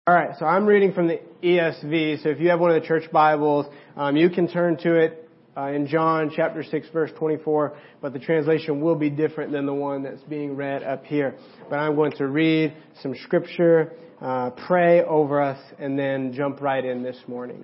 All right, so I'm reading from the ESV. So if you have one of the church Bibles, you can turn to it in John chapter 6, verse 24. But the translation will be different than the one that's being read up here. But I'm going to read some scripture, pray over us, and then jump right in this morning.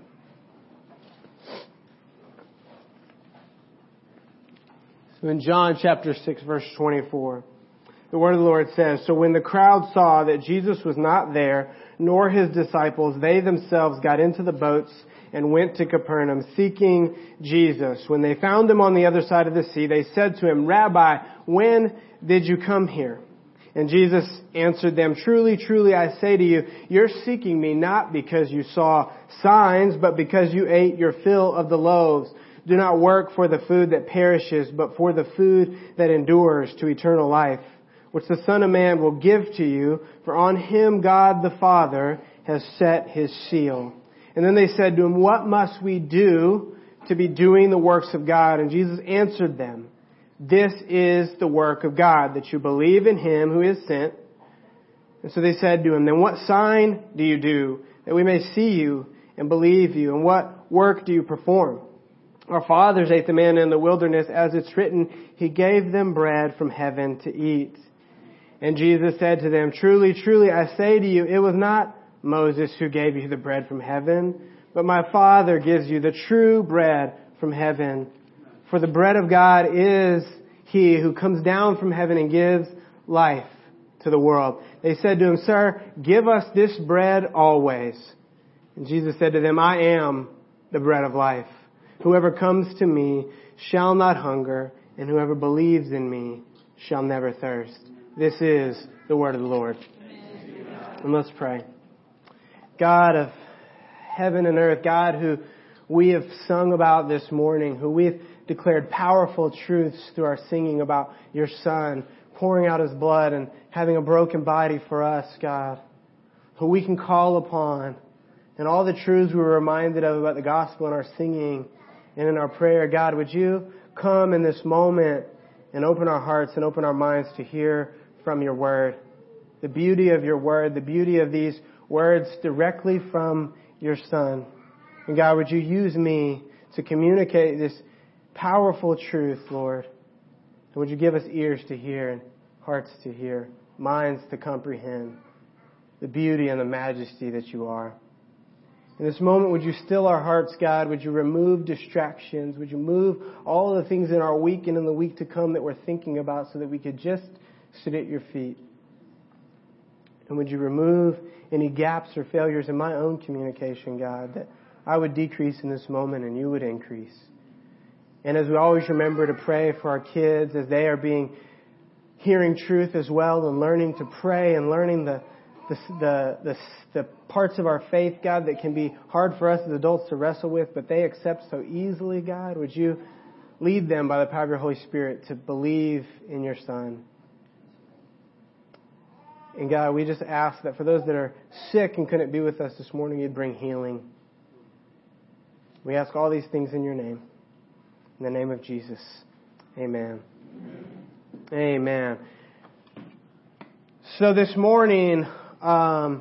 So in John chapter 6, verse 24, the word of the Lord says, "So when the crowd saw that Jesus was not there, nor his disciples, they themselves got into the boats and went to Capernaum, seeking Jesus. When they found him on the other side of the sea, they said to him, 'Rabbi, when did you come here?' And Jesus answered them, 'Truly, truly, I say to you, you're seeking me not because you saw signs, but because you ate your fill of the loaves. Do not work for the food that perishes, but for the food that endures to eternal life, which the Son of Man will give to you, for on him God the Father has set his seal.' And then they said to him, 'What must we do to be doing the works of God?' And Jesus answered them, 'This is the work of God, that you believe in him who is sent.' And so they said to him, 'Then what sign do you do, that we may see you and believe you? And what work do you perform? Our fathers ate the manna in the wilderness, as it's written, he gave them bread from heaven to eat.' And Jesus said to them, 'Truly, truly, I say to you, it was not Moses who gave you the bread from heaven, but my Father gives you the true bread from heaven. For the bread of God is he who comes down from heaven and gives life to the world.' They said to him, 'Sir, give us this bread always.' And Jesus said to them, 'I am the bread of life. Whoever comes to me shall not hunger, and whoever believes in me shall never thirst.'" This is the word of the Lord. And let's pray. God of heaven and earth, God who we have sung about this morning, who we've declared powerful truths through our singing about your Son pouring out his blood and having a broken body for us, God, who we can call upon, and all the truths we were reminded of about the gospel in our singing and in our prayer. God, would you come in this moment and open our hearts and open our minds to hear from your word, the beauty of your word, the beauty of these words directly from your Son. And God, would you use me to communicate this powerful truth, Lord? And would you give us ears to hear and hearts to hear, minds to comprehend the beauty and the majesty that you are. In this moment, would you still our hearts, God? Would you remove distractions? Would you move all the things in our week and in the week to come that we're thinking about so that we could just sit at your feet? And would you remove any gaps or failures in my own communication, God, that I would decrease in this moment and you would increase. And as we always remember to pray for our kids as they are hearing truth as well and learning to pray and learning the parts of our faith, God, that can be hard for us as adults to wrestle with, but they accept so easily, God, would you lead them by the power of your Holy Spirit to believe in your Son. And God, we just ask that for those that are sick and couldn't be with us this morning, you'd bring healing. We ask all these things in your name. In the name of Jesus. Amen. Amen. So this morning, I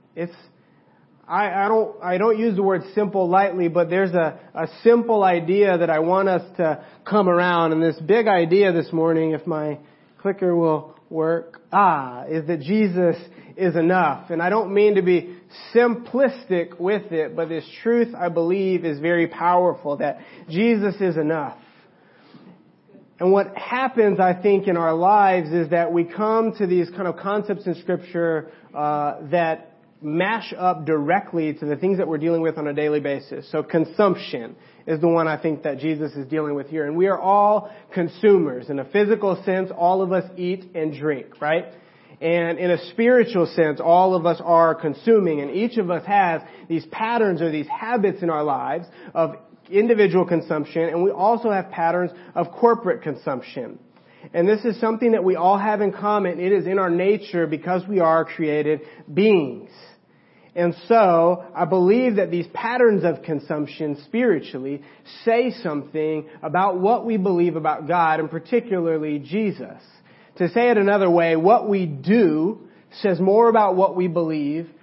don't use the word simple lightly, but there's a simple idea that I want us to come around. And this big idea this morning, if my clicker will work, is that Jesus is enough. And I don't mean to be simplistic with it, but this truth, I believe, is very powerful, that Jesus is enough. And what happens, I think, in our lives is that we come to these kind of concepts in Scripture that mash up directly to the things that we're dealing with on a daily basis. So consumption is the one I think that Jesus is dealing with here. And we are all consumers. In a physical sense, all of us eat and drink, right? And in a spiritual sense, all of us are consuming. And each of us has these patterns or these habits in our lives of individual consumption. And we also have patterns of corporate consumption. And this is something that we all have in common. It is in our nature because we are created beings. And so, I believe that these patterns of consumption spiritually say something about what we believe about God, and particularly Jesus. To say it another way, what we do says more about what we believe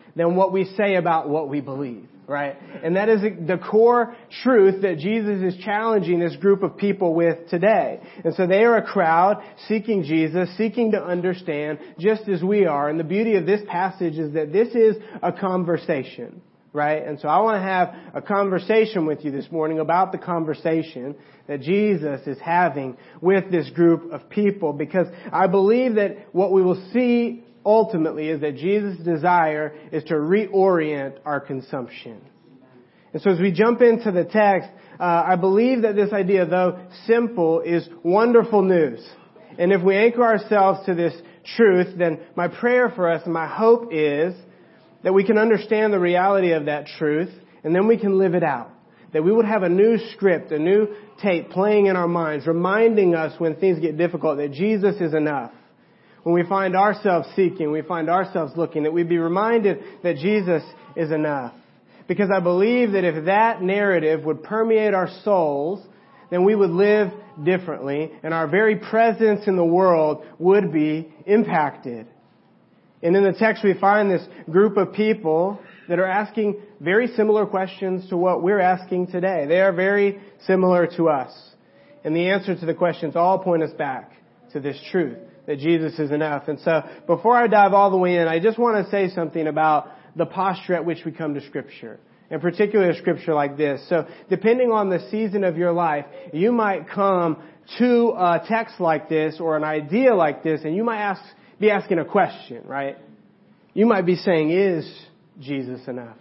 than what we say about what we believe, right? And that is the core truth that Jesus is challenging this group of people with today. And so they are a crowd seeking Jesus, seeking to understand just as we are. And the beauty of this passage is that this is a conversation, right? And so I want to have a conversation with you this morning about the conversation that Jesus is having with this group of people, because I believe that what we will see ultimately is that Jesus' desire is to reorient our consumption. And so as we jump into the text, I believe that this idea, though simple, is wonderful news. And if we anchor ourselves to this truth, then my prayer for us and my hope is that we can understand the reality of that truth, and then we can live it out. That we would have a new script, a new tape playing in our minds, reminding us when things get difficult that Jesus is enough. When we find ourselves seeking, we find ourselves looking, that we'd be reminded that Jesus is enough. Because I believe that if that narrative would permeate our souls, then we would live differently, and our very presence in the world would be impacted. And in the text we find this group of people that are asking very similar questions to what we're asking today. They are very similar to us. And the answer to the questions all point us back to this truth, that Jesus is enough. And so before I dive all the way in, I just want to say something about the posture at which we come to Scripture. In particular, Scripture like this. So depending on the season of your life, you might come to a text like this or an idea like this, and you might be asking a question, right? You might be saying, is Jesus enough?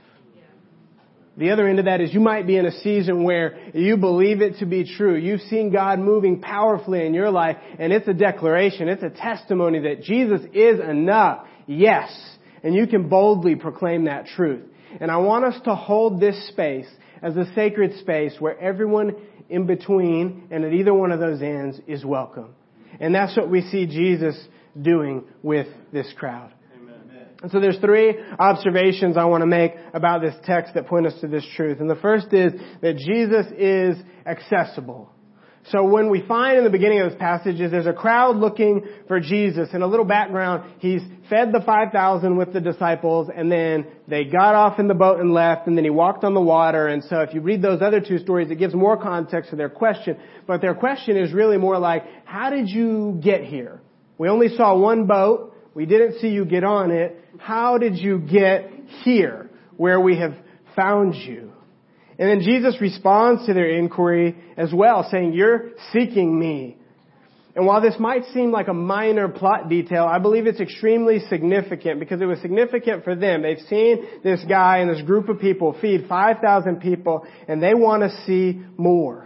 The other end of that is you might be in a season where you believe it to be true. You've seen God moving powerfully in your life, and it's a declaration, it's a testimony that Jesus is enough. Yes. And you can boldly proclaim that truth. And I want us to hold this space as a sacred space where everyone in between and at either one of those ends is welcome. And that's what we see Jesus doing with this crowd. And so there's three observations I want to make about this text that point us to this truth. And the first is that Jesus is accessible. So when we find in the beginning of this passage is there's a crowd looking for Jesus. And a little background, he's fed the 5,000 with the disciples, and then they got off in the boat and left, and then he walked on the water. And so if you read those other two stories, it gives more context to their question. But their question is really more like, how did you get here? We only saw one boat. We didn't see you get on it. How did you get here where we have found you? And then Jesus responds to their inquiry as well, saying, you're seeking me. And while this might seem like a minor plot detail, I believe it's extremely significant because it was significant for them. They've seen this guy and this group of people feed 5,000 people, and they want to see more.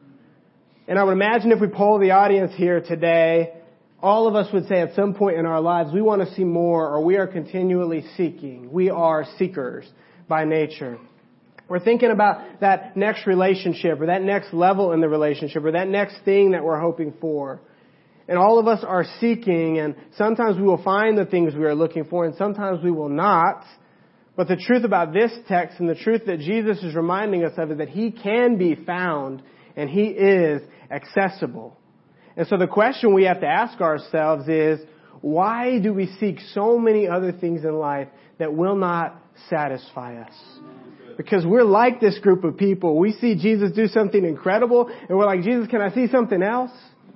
And I would imagine if we poll the audience here today, all of us would say at some point in our lives, we want to see more, or we are continually seeking. We are seekers by nature. We're thinking about that next relationship, or that next level in the relationship, or that next thing that we're hoping for. And all of us are seeking, and sometimes we will find the things we are looking for, and sometimes we will not. But the truth about this text, and the truth that Jesus is reminding us of, is that He can be found, and He is accessible. And so the question we have to ask ourselves is, why do we seek so many other things in life that will not satisfy us? Because we're like this group of people. We see Jesus do something incredible, and we're like, Jesus, can I see something else?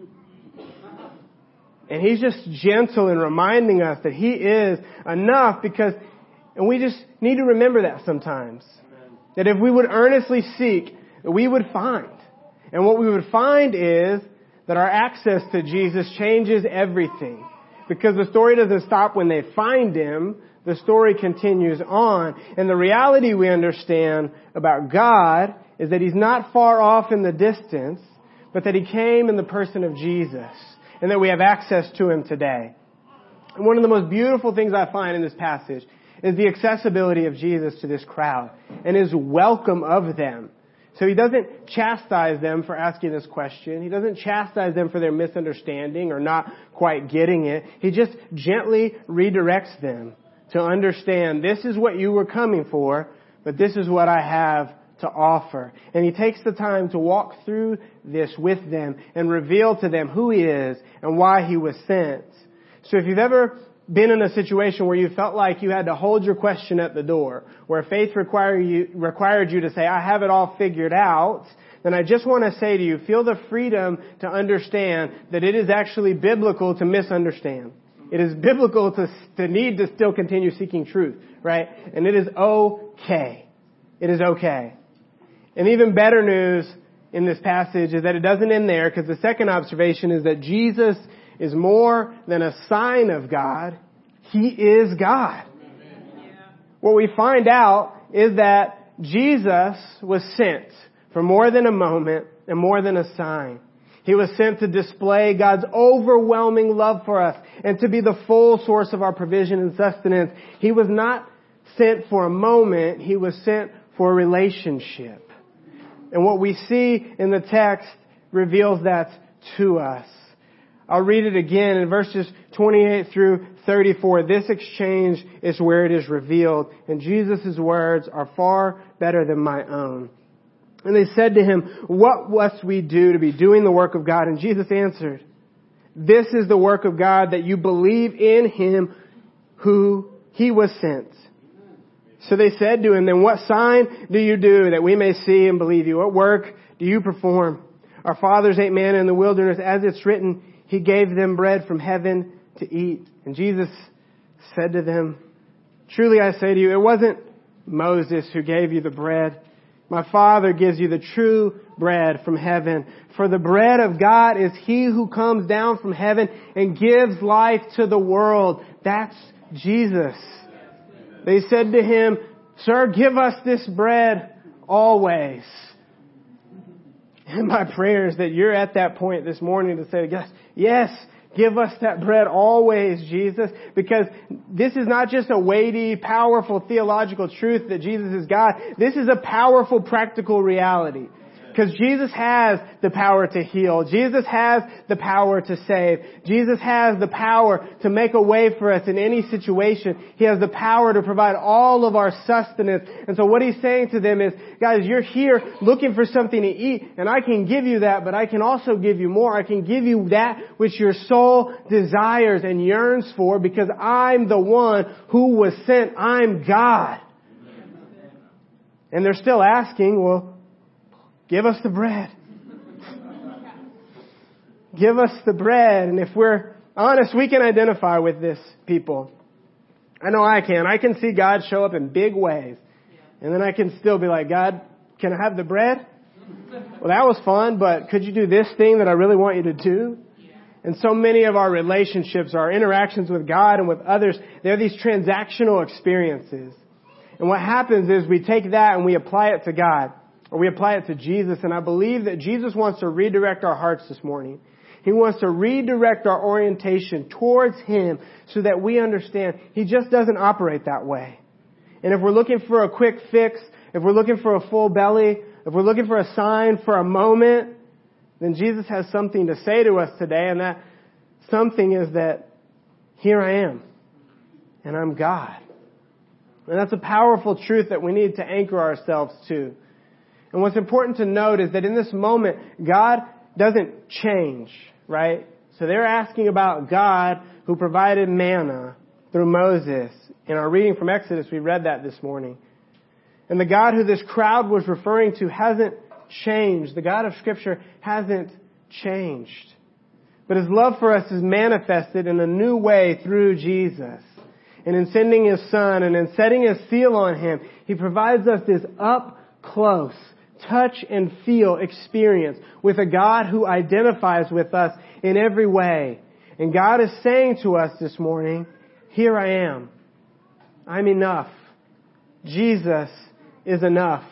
And He's just gentle in reminding us that He is enough, and we just need to remember that sometimes. That if we would earnestly seek, we would find. And what we would find is that our access to Jesus changes everything. Because the story doesn't stop when they find Him. The story continues on. And the reality we understand about God is that He's not far off in the distance, but that He came in the person of Jesus. And that we have access to Him today. And one of the most beautiful things I find in this passage is the accessibility of Jesus to this crowd and His welcome of them. So He doesn't chastise them for asking this question. He doesn't chastise them for their misunderstanding or not quite getting it. He just gently redirects them to understand this is what you were coming for, but this is what I have to offer. And He takes the time to walk through this with them and reveal to them who He is and why He was sent. So if you've ever been in a situation where you felt like you had to hold your question at the door, where faith required you to say, I have it all figured out, then I just want to say to you, feel the freedom to understand that it is actually biblical to misunderstand. It is biblical to need to still continue seeking truth, right? And it is okay. It is okay. And even better news in this passage is that it doesn't end there, because the second observation is that Jesus is more than a sign of God. He is God. What we find out is that Jesus was sent for more than a moment and more than a sign. He was sent to display God's overwhelming love for us and to be the full source of our provision and sustenance. He was not sent for a moment. He was sent for a relationship. And what we see in the text reveals that to us. I'll read it again in verses 28 through 34. This exchange is where it is revealed, and Jesus' words are far better than my own. And they said to him, what must we do to be doing the work of God? And Jesus answered, this is the work of God, that you believe in him who he was sent. So they said to him, then what sign do you do that we may see and believe you? What work do you perform? Our fathers ate manna in the wilderness, as it's written, he gave them bread from heaven to eat. And Jesus said to them, truly I say to you, it wasn't Moses who gave you the bread. My Father gives you the true bread from heaven. For the bread of God is he who comes down from heaven and gives life to the world. That's Jesus. They said to him, sir, give us this bread always. And my prayer is that you're at that point this morning to say, yes, give us that bread always, Jesus. Because this is not just a weighty, powerful theological truth that Jesus is God. This is a powerful, practical reality. Because Jesus has the power to heal. Jesus has the power to save. Jesus has the power to make a way for us in any situation. He has the power to provide all of our sustenance. And so what he's saying to them is, guys, you're here looking for something to eat, and I can give you that, but I can also give you more. I can give you that which your soul desires and yearns for, because I'm the one who was sent. I'm God. And they're still asking, well, give us the bread. Give us the bread. And if we're honest, we can identify with this, people. I know I can. I can see God show up in big ways. And then I can still be like, God, can I have the bread? Well, that was fun, but could you do this thing that I really want you to do? And so many of our relationships, our interactions with God and with others, they're these transactional experiences. And what happens is we take that and we apply it to God. Or we apply it to Jesus, and I believe that Jesus wants to redirect our hearts this morning. He wants to redirect our orientation towards Him so that we understand He just doesn't operate that way. And if we're looking for a quick fix, if we're looking for a full belly, if we're looking for a sign for a moment, then Jesus has something to say to us today, and that something is that here I am, and I'm God. And that's a powerful truth that we need to anchor ourselves to. And what's important to note is that in this moment, God doesn't change, right? So they're asking about God who provided manna through Moses. In our reading from Exodus, we read that this morning. And the God who this crowd was referring to hasn't changed. The God of Scripture hasn't changed. But His love for us is manifested in a new way through Jesus. And in sending His Son and in setting His seal on Him, He provides us this up close, touch and feel experience with a God who identifies with us in every way. And God is saying to us this morning, here I am. I'm enough. Jesus is enough.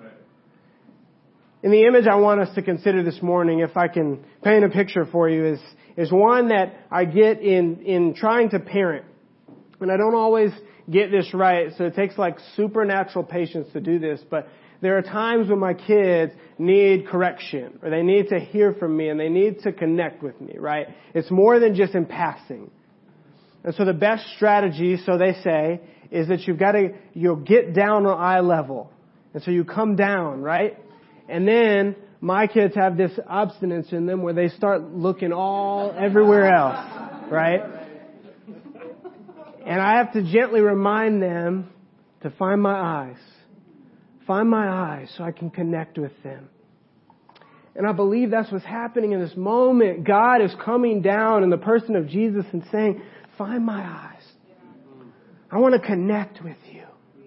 And the image I want us to consider this morning, if I can paint a picture for you, is one that I get in trying to parent. And I don't always get this right, so it takes like supernatural patience to do this, but there are times when my kids need correction, or they need to hear from me, and they need to connect with me, right? It's more than just in passing. And so the best strategy, so they say, is that you'll get down on eye level. And so you come down, right? And then my kids have this obstinance in them where they start looking everywhere else, right? And I have to gently remind them to find my eyes. Find my eyes so I can connect with them. And I believe that's what's happening in this moment. God is coming down in the person of Jesus and saying, find my eyes. I want to connect with you.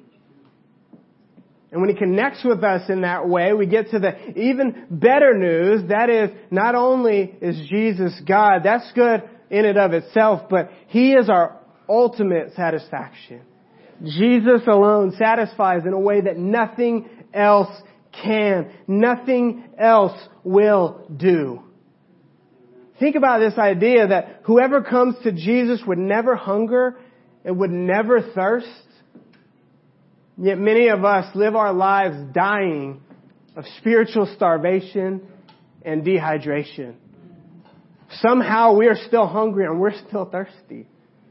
And when He connects with us in that way, we get to the even better news. That is, not only is Jesus God, that's good in and of itself, but He is our ultimate satisfaction. Jesus alone satisfies in a way that nothing else can. Nothing else will do. Think about this idea that whoever comes to Jesus would never hunger and would never thirst. Yet many of us live our lives dying of spiritual starvation and dehydration. Somehow we are still hungry and we're still thirsty.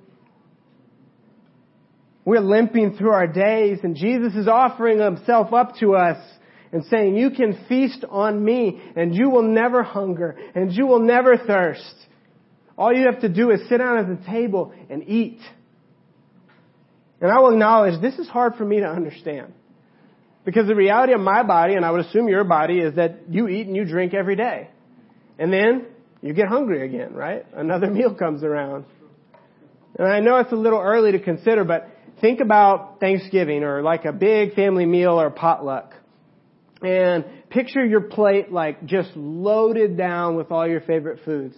We're limping through our days, and Jesus is offering Himself up to us and saying, you can feast on me and you will never hunger and you will never thirst. All you have to do is sit down at the table and eat. And I will acknowledge this is hard for me to understand. Because the reality of my body, and I would assume your body, is that you eat and you drink every day. And then you get hungry again, right? Another meal comes around. And I know it's a little early to consider, but think about Thanksgiving or like a big family meal or potluck. And picture your plate like just loaded down with all your favorite foods.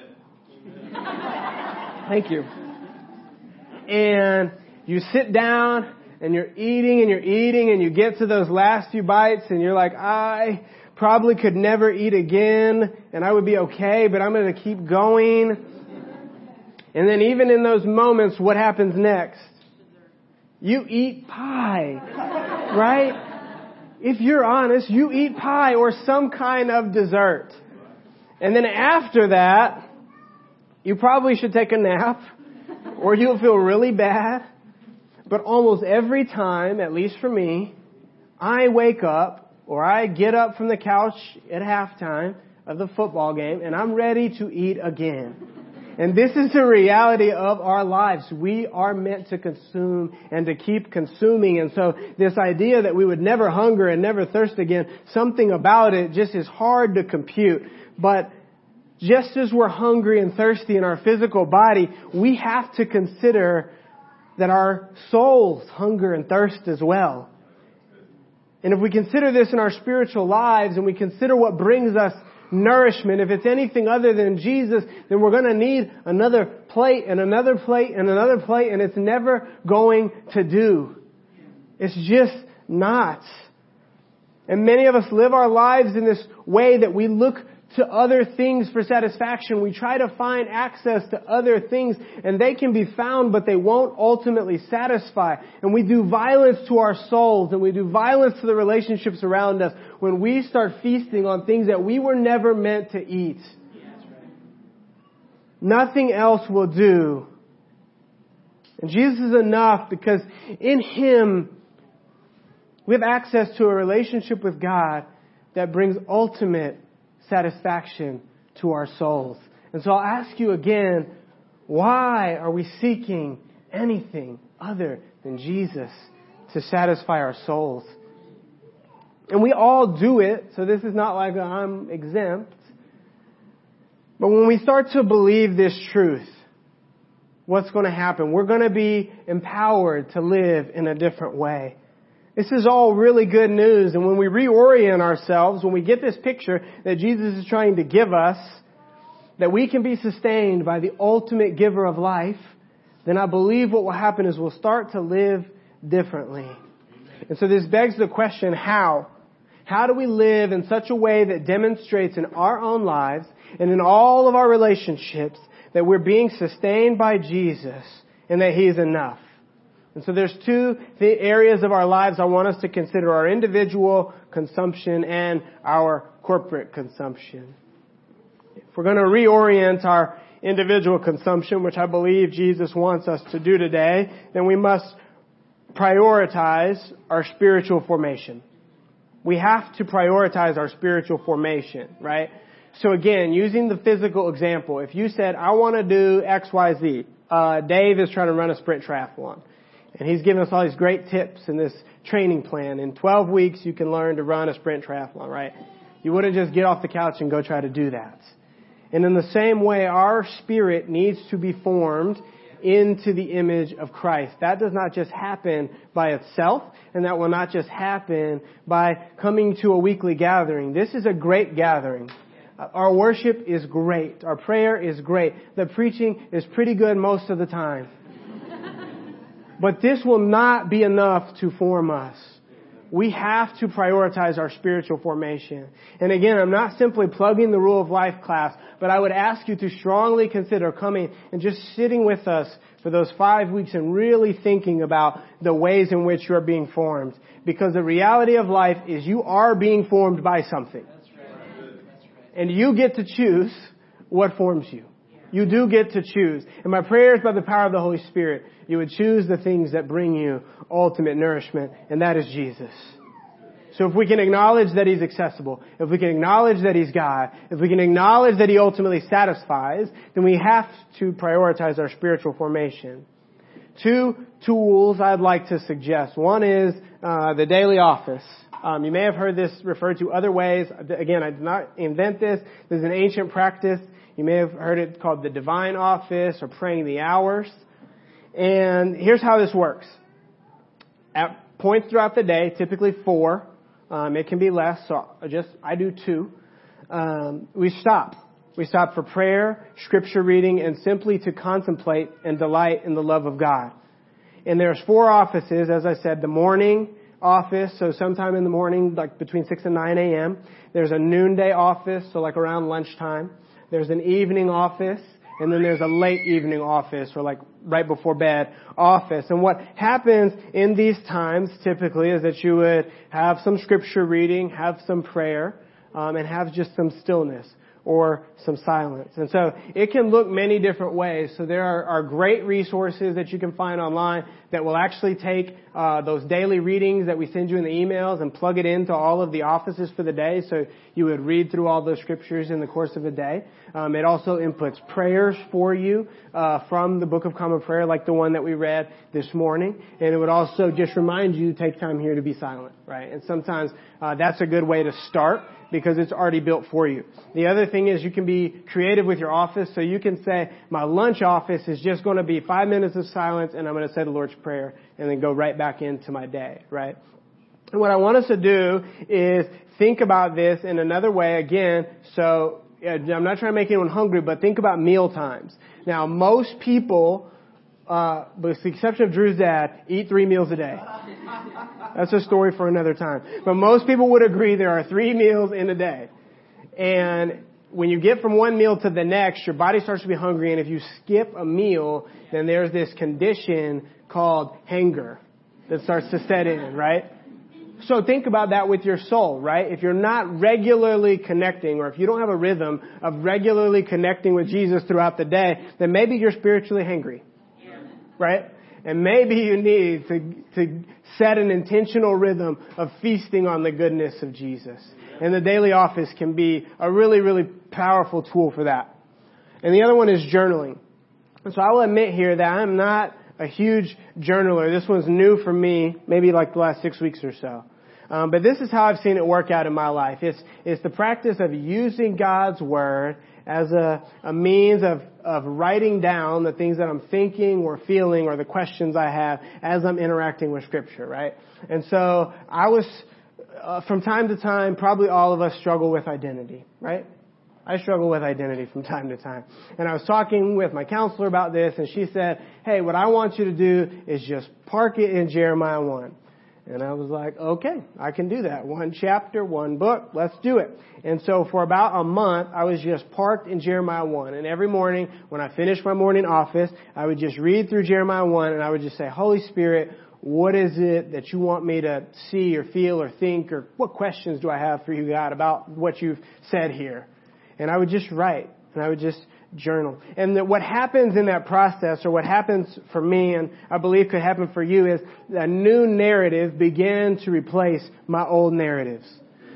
Amen. Thank you. And you sit down and you're eating and you get to those last few bites and you're like, I probably could never eat again and I would be okay, but I'm going to keep going. And then even in those moments, what happens next? You eat pie, right? If you're honest, you eat pie or some kind of dessert. And then after that, you probably should take a nap or you'll feel really bad. But almost every time, at least for me, I wake up or I get up from the couch at halftime of the football game and I'm ready to eat again. And this is the reality of our lives. We are meant to consume and to keep consuming. And so this idea that we would never hunger and never thirst again, something about it just is hard to compute. But just as we're hungry and thirsty in our physical body, we have to consider that our souls hunger and thirst as well. And if we consider this in our spiritual lives and we consider what brings us nourishment, if it's anything other than Jesus, then we're going to need another plate and another plate and another plate, and it's never going to do. It's just not. And many of us live our lives in this way that we look to other things for satisfaction. We try to find access to other things, and they can be found, but they won't ultimately satisfy. And we do violence to our souls, and we do violence to the relationships around us when we start feasting on things that we were never meant to eat. Nothing else will do. And Jesus is enough because in Him we have access to a relationship with God that brings ultimate satisfaction to our souls. And so I'll ask you again, why are we seeking anything other than Jesus to satisfy our souls? And we all do it, so this is not like I'm exempt. But when we start to believe this truth, what's going to happen? We're going to be empowered to live in a different way. This is all really good news. And when we reorient ourselves, when we get this picture that Jesus is trying to give us, that we can be sustained by the ultimate giver of life, then I believe what will happen is we'll start to live differently. And so this begs the question, how? How do we live in such a way that demonstrates in our own lives and in all of our relationships that we're being sustained by Jesus and that He is enough? And so there's two areas of our lives I want us to consider: our individual consumption and our corporate consumption. If we're going to reorient our individual consumption, which I believe Jesus wants us to do today, then we must prioritize our spiritual formation. We have to prioritize our spiritual formation, right? So again, using the physical example, if you said, I want to do X, Y, Z, Dave is trying to run a sprint triathlon. And he's giving us all these great tips in this training plan. In 12 weeks, you can learn to run a sprint triathlon, right? You wouldn't just get off the couch and go try to do that. And in the same way, our spirit needs to be formed into the image of Christ. That does not just happen by itself, and that will not just happen by coming to a weekly gathering. This is a great gathering. Our worship is great. Our prayer is great. The preaching is pretty good most of the time. But this will not be enough to form us. We have to prioritize our spiritual formation. And again, I'm not simply plugging the Rule of Life class, but I would ask you to strongly consider coming and just sitting with us for those 5 weeks and really thinking about the ways in which you are being formed. Because the reality of life is you are being formed by something. And you get to choose what forms you. You do get to choose. And my prayer is by the power of the Holy Spirit, you would choose the things that bring you ultimate nourishment, and that is Jesus. So if we can acknowledge that He's accessible, if we can acknowledge that He's God, if we can acknowledge that He ultimately satisfies, then we have to prioritize our spiritual formation. 2 tools I'd like to suggest. One is the daily office. You may have heard this referred to other ways. Again, I did not invent this. This is an ancient practice. You may have heard it called the divine office or praying the hours. And here's how this works. At points throughout the day, typically 4, it can be less, so I do 2. We stop. We stop for prayer, scripture reading, and simply to contemplate and delight in the love of God. And there's 4 offices, as I said, the morning office, so sometime in the morning, like between 6 and 9 a.m. There's a noonday office, so like around lunchtime. There's an evening office, and then there's a late evening office, or like right before bed office. And what happens in these times typically is that you would have some scripture reading, have some prayer, and have just some stillness or some silence. And so it can look many different ways. So there are great resources that you can find online that will actually take those daily readings that we send you in the emails and plug it into all of the offices for the day. So you would read through all those scriptures in the course of a day. It also inputs prayers for you from the Book of Common Prayer, like the one that we read this morning. And it would also just remind you to take time here to be silent, right? And sometimes that's a good way to start, because it's already built for you. The other thing is you can be creative with your office. So you can say, my lunch office is just going to be 5 minutes of silence, and I'm going to say the Lord's Prayer and then go right back into my day, right? And what I want us to do is think about this in another way again. So I'm not trying to make anyone hungry, but think about meal times. Now, most people, with the exception of Drew's dad, eat 3 meals a day. That's a story for another time. But most people would agree there are 3 meals in a day. And when you get from one meal to the next, your body starts to be hungry. And if you skip a meal, then there's this condition called hunger that starts to set in, right? So think about that with your soul, right? If you're not regularly connecting, or if you don't have a rhythm of regularly connecting with Jesus throughout the day, then maybe you're spiritually hungry, right? And maybe you need to set an intentional rhythm of feasting on the goodness of Jesus. And the daily office can be a really, really powerful tool for that. And the other one is journaling. And so I will admit here that I'm not a huge journaler. This one's new for me, maybe like the last 6 weeks or so. But this is how I've seen it work out in my life. It's the practice of using God's Word as a means of writing down the things that I'm thinking or feeling or the questions I have as I'm interacting with Scripture, right? And so I was, from time to time, probably all of us struggle with identity, right? I struggle with identity from time to time. And I was talking with my counselor about this, and she said, hey, what I want you to do is just park it in Jeremiah 1. And I was like, okay, I can do that. 1 chapter, 1 book, let's do it. And so for about a month, I was just parked in Jeremiah 1. And every morning, when I finished my morning office, I would just read through Jeremiah 1, and I would just say, Holy Spirit, what is it that you want me to see or feel or think, or what questions do I have for you, God, about what you've said here? And I would just write, and I would just journal. And what happens in that process, or what happens for me, and I believe could happen for you, is a new narrative began to replace my old narratives.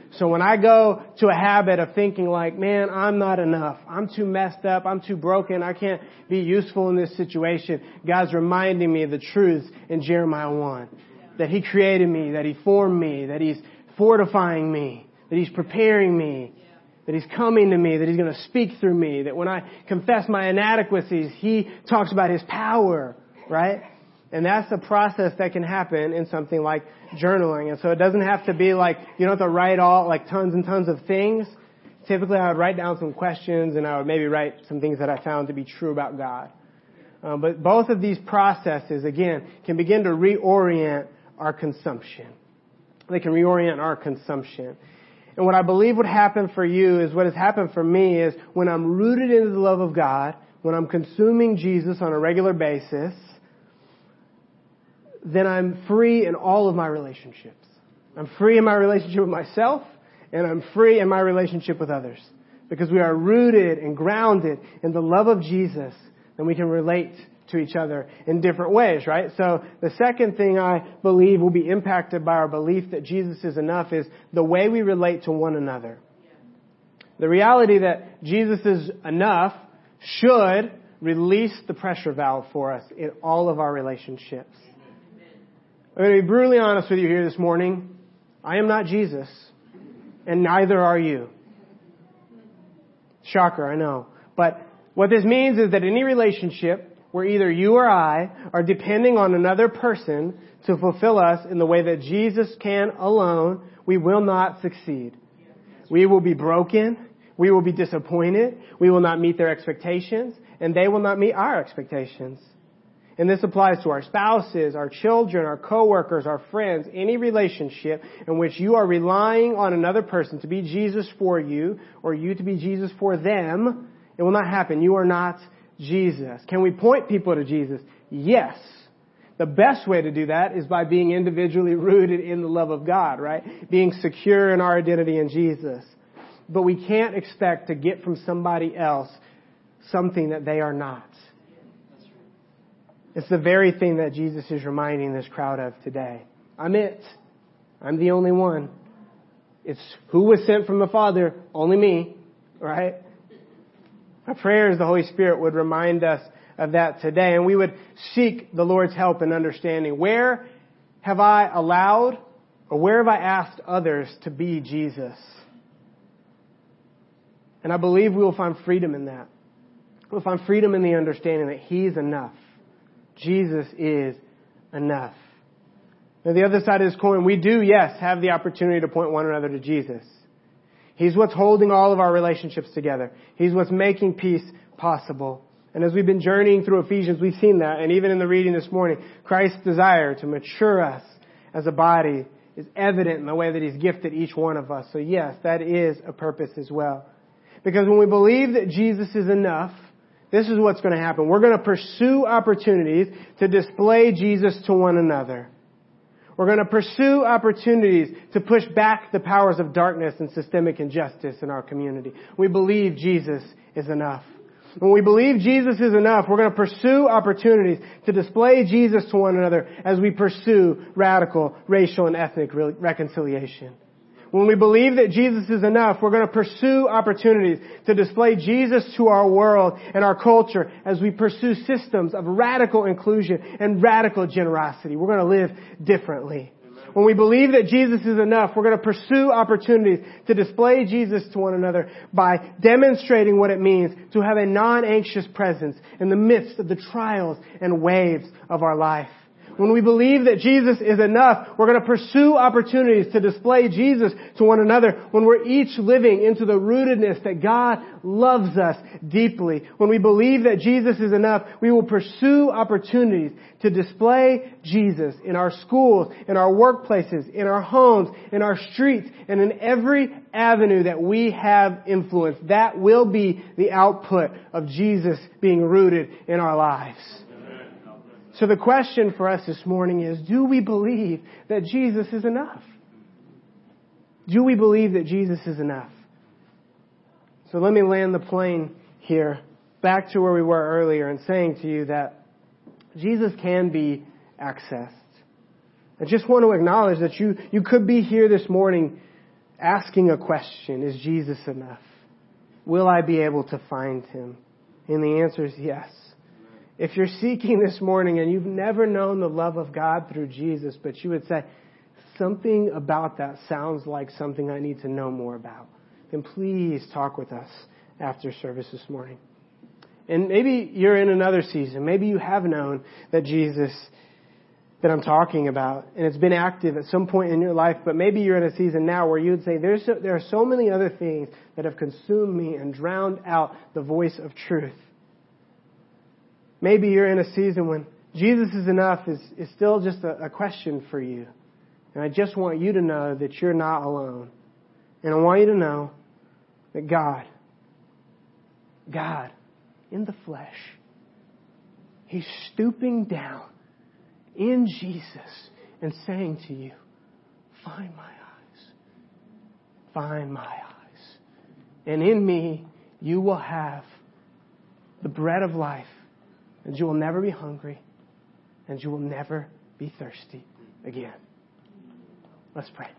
So when I go to a habit of thinking like, man, I'm not enough. I'm too messed up. I'm too broken. I can't be useful in this situation. God's reminding me of the truths in Jeremiah 1. That He created me, that He formed me, that He's fortifying me, that He's preparing me, that He's coming to me, that He's going to speak through me, that when I confess my inadequacies, He talks about His power, right? And that's a process that can happen in something like journaling. And so it doesn't have to be like, you don't have to write all, like tons and tons of things. Typically I would write down some questions and I would maybe write some things that I found to be true about God. But both of these processes, again, can begin to reorient our consumption. They can reorient our consumption. And what I believe would happen for you is what has happened for me is when I'm rooted into the love of God, when I'm consuming Jesus on a regular basis, then I'm free in all of my relationships. I'm free in my relationship with myself, and I'm free in my relationship with others. Because we are rooted and grounded in the love of Jesus, and we can relate to each other in different ways, right? So the second thing I believe will be impacted by our belief that Jesus is enough is the way we relate to one another. The reality that Jesus is enough should release the pressure valve for us in all of our relationships. I'm going to be brutally honest with you here this morning. I am not Jesus, and neither are you. Shocker, I know. But what this means is that any relationship where either you or I are depending on another person to fulfill us in the way that Jesus can alone, we will not succeed. We will be broken. We will be disappointed. We will not meet their expectations, and they will not meet our expectations. And this applies to our spouses, our children, our coworkers, our friends, any relationship in which you are relying on another person to be Jesus for you or you to be Jesus for them. It will not happen. You are not Jesus. Can we point people to Jesus? Yes. The best way to do that is by being individually rooted in the love of God, right? Being secure in our identity in Jesus. But we can't expect to get from somebody else something that they are not. It's the very thing that Jesus is reminding this crowd of today. I'm it. I'm the only one. It's who was sent from the Father? Only me, right? My prayer is the Holy Spirit would remind us of that today, and we would seek the Lord's help in understanding where have I allowed or where have I asked others to be Jesus? And I believe we will find freedom in that. We'll find freedom in the understanding that He's enough. Jesus is enough. Now, the other side of this coin, we do, yes, have the opportunity to point one another to Jesus. He's what's holding all of our relationships together. He's what's making peace possible. And as we've been journeying through Ephesians, we've seen that. And even in the reading this morning, Christ's desire to mature us as a body is evident in the way that He's gifted each one of us. So yes, that is a purpose as well. Because when we believe that Jesus is enough, this is what's going to happen. We're going to pursue opportunities to display Jesus to one another. We're going to pursue opportunities to push back the powers of darkness and systemic injustice in our community. We believe Jesus is enough. When we believe Jesus is enough, we're going to pursue opportunities to display Jesus to one another as we pursue radical racial and ethnic reconciliation. When we believe that Jesus is enough, we're going to pursue opportunities to display Jesus to our world and our culture as we pursue systems of radical inclusion and radical generosity. We're going to live differently. When we believe that Jesus is enough, we're going to pursue opportunities to display Jesus to one another by demonstrating what it means to have a non-anxious presence in the midst of the trials and waves of our life. When we believe that Jesus is enough, we're going to pursue opportunities to display Jesus to one another when we're each living into the rootedness that God loves us deeply. When we believe that Jesus is enough, we will pursue opportunities to display Jesus in our schools, in our workplaces, in our homes, in our streets, and in every avenue that we have influence. That will be the output of Jesus being rooted in our lives. So the question for us this morning is, do we believe that Jesus is enough? Do we believe that Jesus is enough? So let me land the plane here back to where we were earlier and saying to you that Jesus can be accessed. I just want to acknowledge that you could be here this morning asking a question, is Jesus enough? Will I be able to find him? And the answer is yes. If you're seeking this morning and you've never known the love of God through Jesus, but you would say, something about that sounds like something I need to know more about, then please talk with us after service this morning. And maybe you're in another season. Maybe you have known that Jesus that I'm talking about, and it's been active at some point in your life, but maybe you're in a season now where you would say, there are so many other things that have consumed me and drowned out the voice of truth. Maybe you're in a season when Jesus is enough is still just a question for you. And I just want you to know that you're not alone. And I want you to know that God, in the flesh, He's stooping down in Jesus and saying to you, find my eyes. Find my eyes. And in me, you will have the bread of life, and you will never be hungry, and you will never be thirsty again. Let's pray.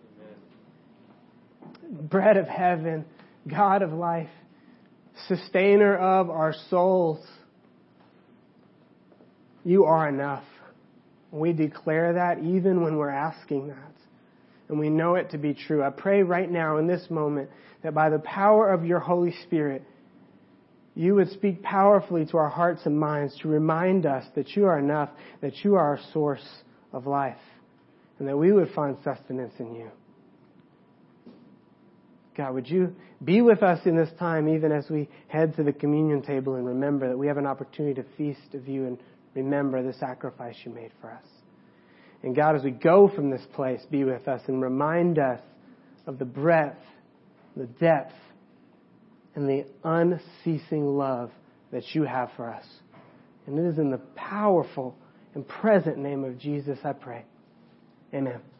Bread of heaven, God of life, sustainer of our souls, you are enough. We declare that even when we're asking that. And we know it to be true. I pray right now in this moment that by the power of your Holy Spirit, you would speak powerfully to our hearts and minds to remind us that you are enough, that you are our source of life, and that we would find sustenance in you. God, would you be with us in this time, even as we head to the communion table and remember that we have an opportunity to feast of you and remember the sacrifice you made for us. And God, as we go from this place, be with us and remind us of the breadth, the depth, and the unceasing love that you have for us. And it is in the powerful and present name of Jesus I pray. Amen.